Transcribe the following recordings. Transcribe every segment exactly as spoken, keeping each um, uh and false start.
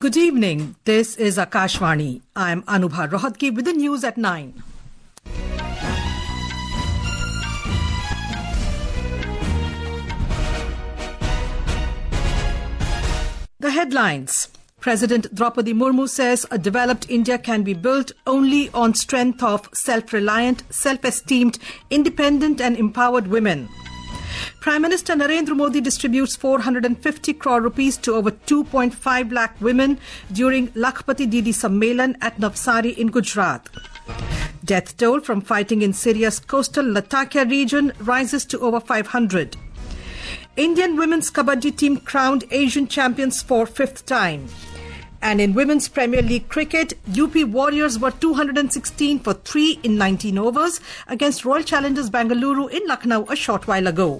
Good evening. This is Akashvani. I am Anubha Rohatgi with the news at nine. The headlines. President Draupadi Murmu says a developed India can be built only on strength of self-reliant, self-esteemed, independent and empowered women. Prime Minister Narendra Modi distributes four hundred fifty crore rupees to over two point five lakh women during Lakhpati Didi Sammelan at Navsari in Gujarat. Death toll from fighting in Syria's coastal Latakia region rises to over five hundred. Indian women's kabaddi team crowned Asian champions for fifth time. And in Women's Premier League cricket, U P Warriors were two hundred sixteen for three in nineteen overs against Royal Challengers Bengaluru in Lucknow a short while ago.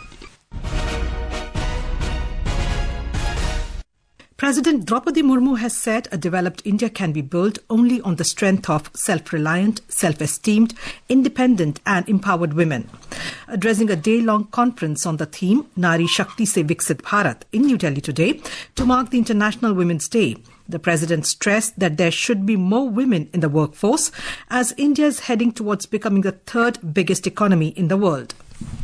President Draupadi Murmu has said a developed India can be built only on the strength of self-reliant, self-esteemed, independent and empowered women. Addressing a day-long conference on the theme Nari Shakti Se Viksit Bharat in New Delhi today to mark the International Women's Day, the President stressed that there should be more women in the workforce as India is heading towards becoming the third biggest economy in the world.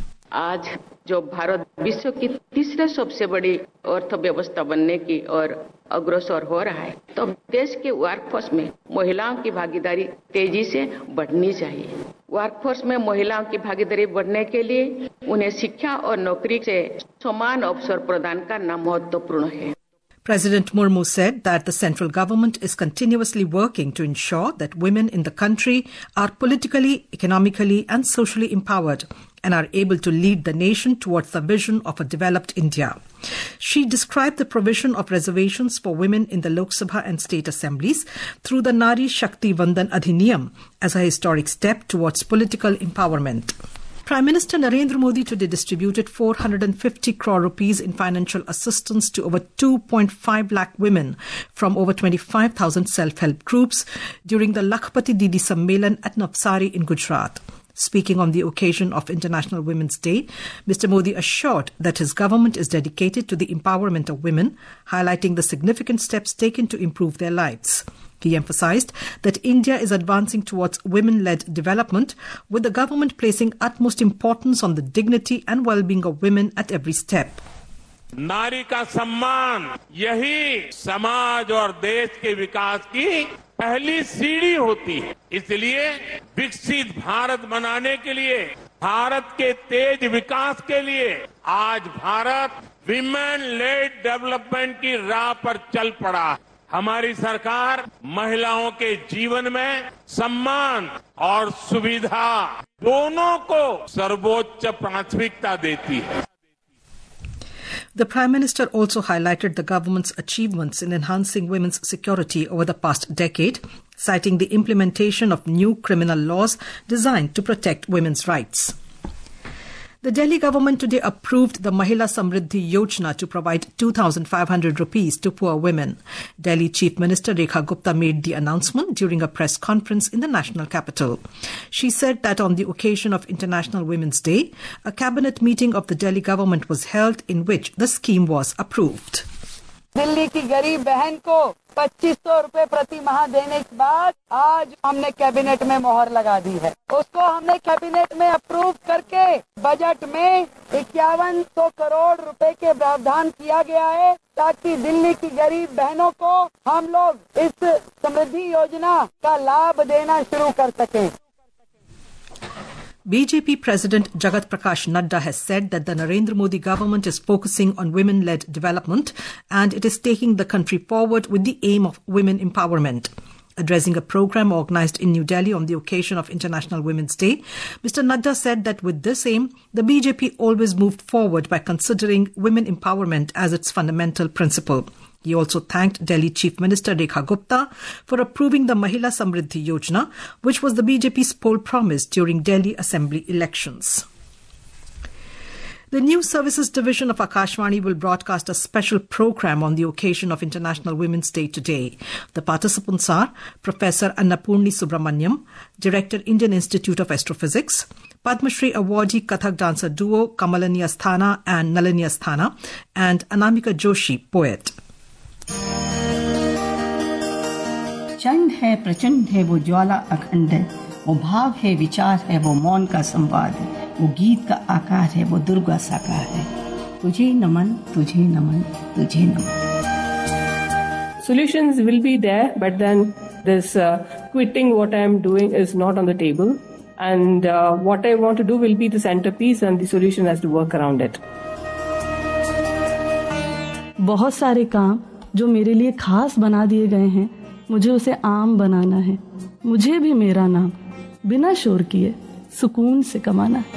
आज जो भारत विश्व की तीसरे सबसे बड़ी अर्थव्यवस्था बनने की ओर अग्रसर हो रहा है, तो देश के वर्कफोर्स में महिलाओं की भागीदारी तेजी से बढ़नी चाहिए। वर्कफोर्स में महिलाओं की भागीदारी बढ़ने के लिए उन्हें शिक्षा और नौकरी से समान अवसर प्रदान करना महत्वपूर्ण है। President Murmu said that the central government is continuously working to ensure that women in the country are politically, economically and socially empowered and are able to lead the nation towards the vision of a developed India. She described the provision of reservations for women in the Lok Sabha and state assemblies through the Nari Shakti Vandan Adhiniyam as a historic step towards political empowerment. Prime Minister Narendra Modi today distributed four hundred fifty crore rupees in financial assistance to over two point five lakh women from over twenty-five thousand self-help groups during the Lakhpati Didi Sammelan at Navsari in Gujarat. Speaking on the occasion of International Women's Day, Mister Modi assured that his government is dedicated to the empowerment of women, highlighting the significant steps taken to improve their lives. He emphasized that India is advancing towards women-led development, with the government placing utmost importance on the dignity and well-being of women at every step. नारी का सम्मान यही समाज और देश के विकास की पहली सीढ़ी होती है। इसलिए विकसित भारत बनाने के लिए, भारत के तेज विकास के लिए आज भारत विमेन लेड डेवलपमेंट की राह पर चल पड़ा है। हमारी सरकार महिलाओं के जीवन में सम्मान और सुविधा दोनों को सर्वोच्च प्राथमिकता देती है। The Prime Minister also highlighted the government's achievements in enhancing women's security over the past decade, citing the implementation of new criminal laws designed to protect women's rights. The Delhi government today approved the Mahila Samriddhi Yojana to provide two thousand five hundred rupees to poor women. Delhi Chief Minister Rekha Gupta made the announcement during a press conference in the national capital. She said that on the occasion of International Women's Day, a cabinet meeting of the Delhi government was held in which the scheme was approved. Delhi की गरीब बहन को पच्चीस सौ रुपए प्रति माह देने के बाद आज हमने कैबिनेट में मोहर लगा दी है। उसको हमने कैबिनेट में अप्रूव करके बजट में इक्यावन सौ करोड़ रुपए के प्रावधान किया गया है, ताकि दिल्ली की गरीब बहनों को हम लोग इस समृद्धि योजना का लाभ देना शुरू कर सकें। B J P President Jagat Prakash Nadda has said that the Narendra Modi government is focusing on women-led development and it is taking the country forward with the aim of women empowerment. Addressing a program organized in New Delhi on the occasion of International Women's Day, Mister Nadda said that with this aim, the B J P always moved forward by considering women empowerment as its fundamental principle. He also thanked Delhi Chief Minister Rekha Gupta for approving the Mahila Samriddhi Yojana, which was the B J P's poll promise during Delhi Assembly elections. The News Services Division of Akashvani will broadcast a special program on the occasion of International Women's Day today. The participants are Professor Annapurni Subramaniam, Director, Indian Institute of Astrophysics, Padma Shri awardee Kathak dancer duo Kamalani Asthana and Nalini Asthana, and Anamika Joshi, poet. प्रचंड है प्रचंड है वो ज्वाला अखंड है, वो भाव है विचार है वो मौन का संवाद है, वो गीत का आकार है वो दुर्गा साकार है। तुझे नमन तुझे नमन तुझे नमन। Solutions will be there, but then this uh, quitting what I am doing is not on the table, and uh, what I want to do will be the centerpiece, and the solution has to work around it. बहुत सारे काम जो मेरे लिए खास बना दिए गए हैं, मुझे उसे आम बनाना है। मुझे भी मेरा नाम बिना शोर किए सुकून से कमाना है।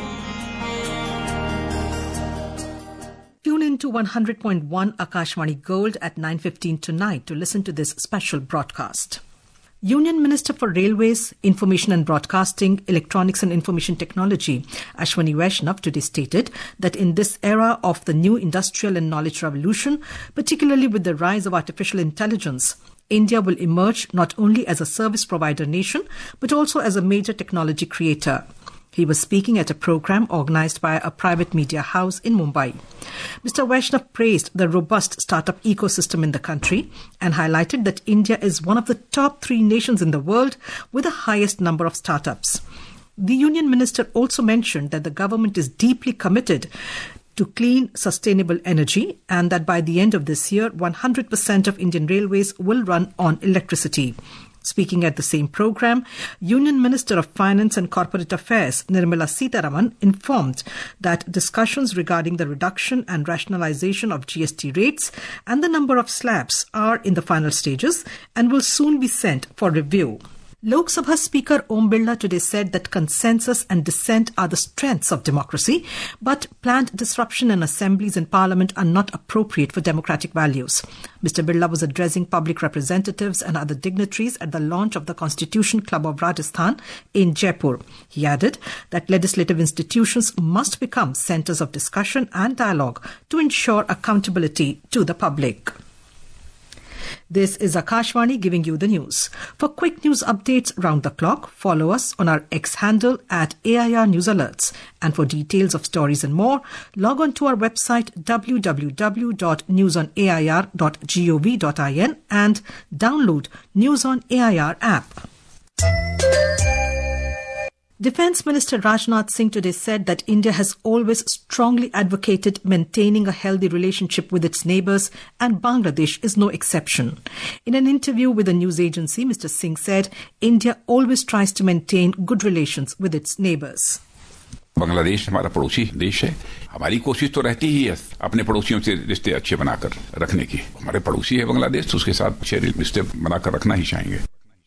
Tune in to one hundred point one Akashvani Gold at nine fifteen tonight to listen to this special broadcast. Union Minister for Railways, Information and Broadcasting, Electronics and Information Technology, Ashwani Vaishnav, today stated that in this era of the new industrial and knowledge revolution, particularly with the rise of artificial intelligence, India will emerge not only as a service provider nation, but also as a major technology creator. He was speaking at a program organized by a private media house in Mumbai. Mister Vaishnav praised the robust startup ecosystem in the country and highlighted that India is one of the top three nations in the world with the highest number of startups. The Union Minister also mentioned that the government is deeply committed to clean, sustainable energy and that by the end of this year, one hundred percent of Indian Railways will run on electricity. Speaking at the same program, Union Minister of Finance and Corporate Affairs, Nirmala Sitharaman, informed that discussions regarding the reduction and rationalization of G S T rates and the number of slabs are in the final stages and will soon be sent for review. Lok Sabha Speaker Om Birla today said that consensus and dissent are the strengths of democracy, but planned disruption in assemblies and parliament are not appropriate for democratic values. Mister Birla was addressing public representatives and other dignitaries at the launch of the Constitution Club of Rajasthan in Jaipur. He added that legislative institutions must become centers of discussion and dialogue to ensure accountability to the public. This is Akashvani giving you the news. For quick news updates round the clock, follow us on our X handle at A I R News Alerts. And for details of stories and more, log on to our website w w w dot news on a i r dot gov dot in and download News on A I R app. Defence Minister Rajnath Singh today said that India has always strongly advocated maintaining a healthy relationship with its neighbours and Bangladesh is no exception. In an interview with a news agency, Mister Singh said India always tries to maintain good relations with its neighbours. Bangladesh हमारा पड़ोसी देश है। हमारी कोशिश तो रहती ही है अपने पड़ोसियों से रिश्ते अच्छे बनाकर रखने की। हमारे पड़ोसी है बांग्लादेश, तो उसके साथ अच्छे रिश्ते बनाकर रखना ही चाहेंगे।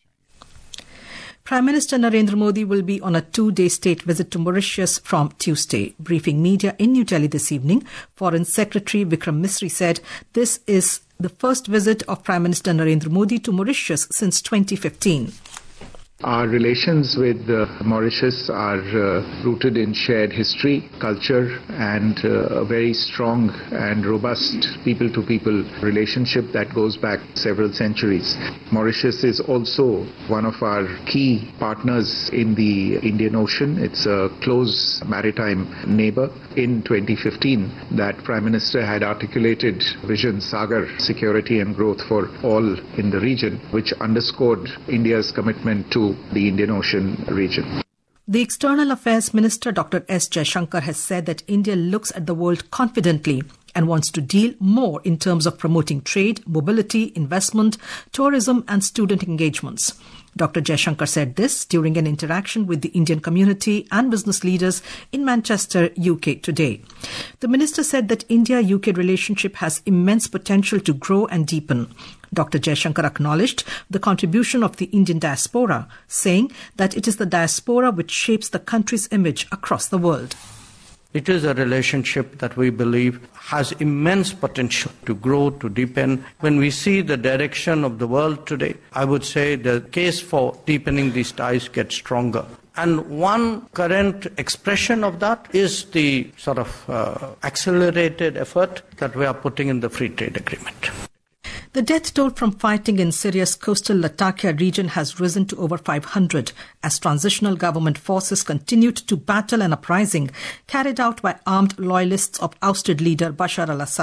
Prime Minister Narendra Modi will be on a two-day state visit to Mauritius from Tuesday. Briefing media in New Delhi this evening, Foreign Secretary Vikram Misri said this is the first visit of Prime Minister Narendra Modi to Mauritius since twenty fifteen. Our relations with uh, Mauritius are uh, rooted in shared history, culture, and uh, a very strong and robust people-to-people relationship that goes back several centuries. Mauritius is also one of our key partners in the Indian Ocean. It's a close maritime neighbor. In twenty fifteen, that Prime Minister had articulated Vision Sagar, security and growth for all in the region, which underscored India's commitment to the Indian Ocean region. The External Affairs Minister Doctor S Jaishankar has said that India looks at the world confidently and wants to deal more in terms of promoting trade, mobility, investment, tourism and student engagements. Doctor Jaishankar said this during an interaction with the Indian community and business leaders in Manchester, U K today. The minister said that India-U K relationship has immense potential to grow and deepen. Doctor Jaishankar acknowledged the contribution of the Indian diaspora, saying that it is the diaspora which shapes the country's image across the world. It is a relationship that we believe has immense potential to grow, to deepen. When we see the direction of the world today, I would say the case for deepening these ties gets stronger. And one current expression of that is the sort of uh, accelerated effort that we are putting in the free trade agreement. The death toll from fighting in Syria's coastal Latakia region has risen to over five hundred as transitional government forces continued to battle an uprising carried out by armed loyalists of ousted leader Bashar al-Assad.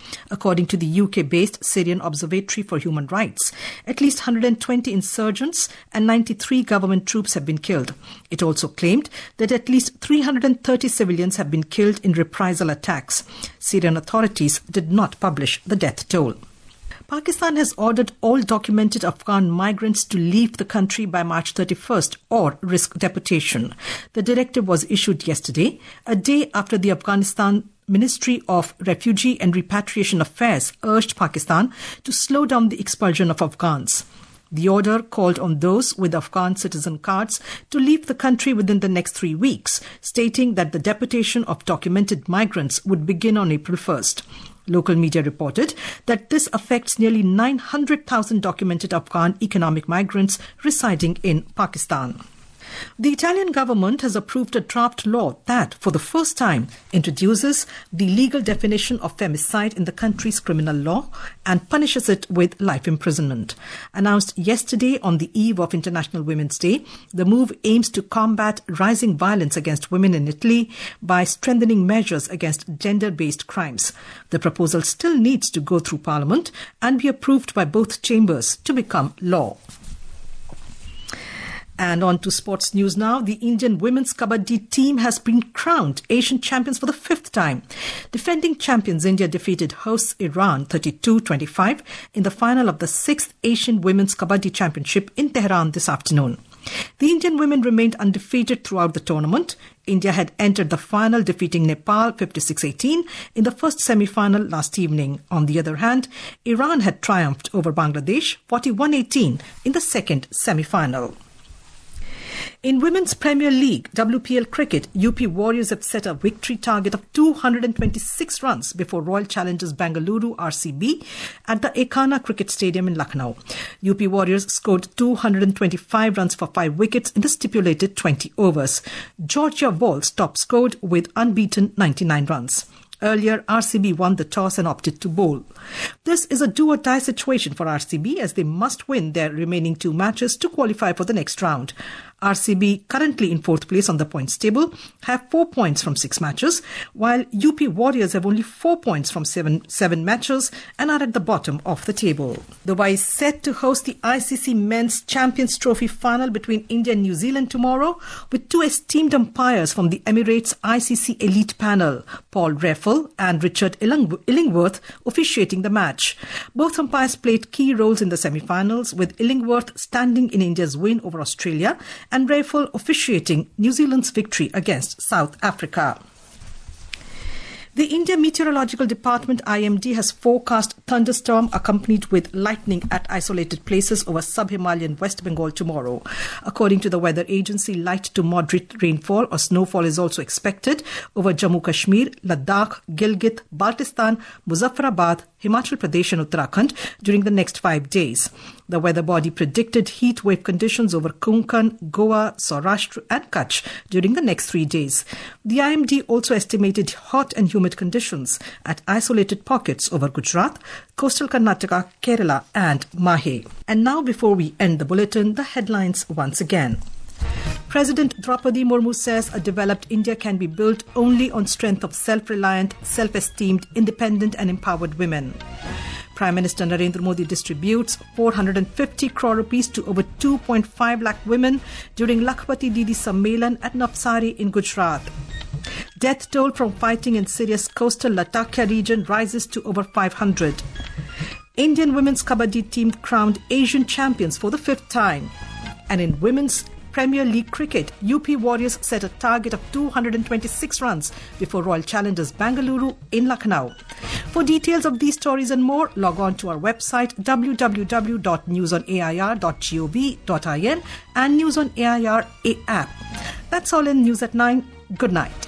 According to the U K-based Syrian Observatory for Human Rights, at least one hundred twenty insurgents and ninety-three government troops have been killed. It also claimed that at least three hundred thirty civilians have been killed in reprisal attacks. Syrian authorities did not publish the death toll. Pakistan has ordered all documented Afghan migrants to leave the country by March thirty-first or risk deportation. The directive was issued yesterday, a day after the Afghanistan Ministry of Refugee and Repatriation Affairs urged Pakistan to slow down the expulsion of Afghans. The order called on those with Afghan citizen cards to leave the country within the next three weeks, stating that the deportation of documented migrants would begin on April first. Local media reported that this affects nearly nine hundred thousand documented Afghan economic migrants residing in Pakistan. The Italian government has approved a draft law that, for the first time, introduces the legal definition of femicide in the country's criminal law and punishes it with life imprisonment. Announced yesterday on the eve of International Women's Day, the move aims to combat rising violence against women in Italy by strengthening measures against gender-based crimes. The proposal still needs to go through Parliament and be approved by both chambers to become law. And on to sports news now. The Indian women's kabaddi team has been crowned Asian champions for the fifth time. Defending champions India defeated hosts Iran thirty-two twenty-five in the final of the sixth Asian Women's Kabaddi Championship in Tehran this afternoon. The Indian women remained undefeated throughout the tournament. India had entered the final defeating Nepal fifty-six eighteen in the first semi-final last evening. On the other hand, Iran had triumphed over Bangladesh forty-one eighteen in the second semi-final. In Women's Premier League, W P L cricket, U P Warriors have set a victory target of two hundred twenty-six runs before Royal Challengers Bengaluru R C B at the Ekana Cricket Stadium in Lucknow. U P Warriors scored two hundred twenty-five runs for five wickets in the stipulated twenty overs. Georgia Walls top scored with unbeaten ninety-nine runs. Earlier, R C B won the toss and opted to bowl. This is a do-or-die situation for R C B as they must win their remaining two matches to qualify for the next round. R C B, currently in fourth place on the points table, have four points from six matches, while U P Warriors have only four points from seven, seven matches and are at the bottom of the table. Dubai is set to host the I C C Men's Champions Trophy final between India and New Zealand tomorrow, with two esteemed umpires from the Emirates I C C Elite Panel, Paul Reffel and Richard Illingworth, officiating the match. Both umpires played key roles in the semi-finals, with Illingworth standing in India's win over Australia and Reffel officiating New Zealand's victory against South Africa. The India Meteorological Department I M D has forecast thunderstorm accompanied with lightning at isolated places over sub-Himalayan West Bengal tomorrow. According to the weather agency, light to moderate rainfall or snowfall is also expected over Jammu Kashmir, Ladakh, Gilgit, Baltistan, Muzaffarabad, Himachal Pradesh and Uttarakhand during the next five days. The weather body predicted heat wave conditions over Konkan, Goa, Saurashtra and Kutch during the next three days. The I M D also estimated hot and humid conditions at isolated pockets over Gujarat, coastal Karnataka, Kerala and Mahe. And now, before we end the bulletin, the headlines once again. President Draupadi Murmu says a developed India can be built only on strength of self-reliant, self-esteemed, independent and empowered women. Prime Minister Narendra Modi distributes four hundred fifty crore rupees to over two point five lakh women during Lakhpati Didi Sammelan at Navsari in Gujarat. Death toll from fighting in Syria's coastal Latakia region rises to over five hundred. Indian women's kabaddi team crowned Asian champions for the fifth time. And in women's Premier League cricket, U P Warriors set a target of two hundred twenty-six runs before Royal Challengers Bengaluru in Lucknow. For details of these stories and more, log on to our website w w w dot news on a i r dot gov dot in and News on A I R app. That's all in News at nine. Good night.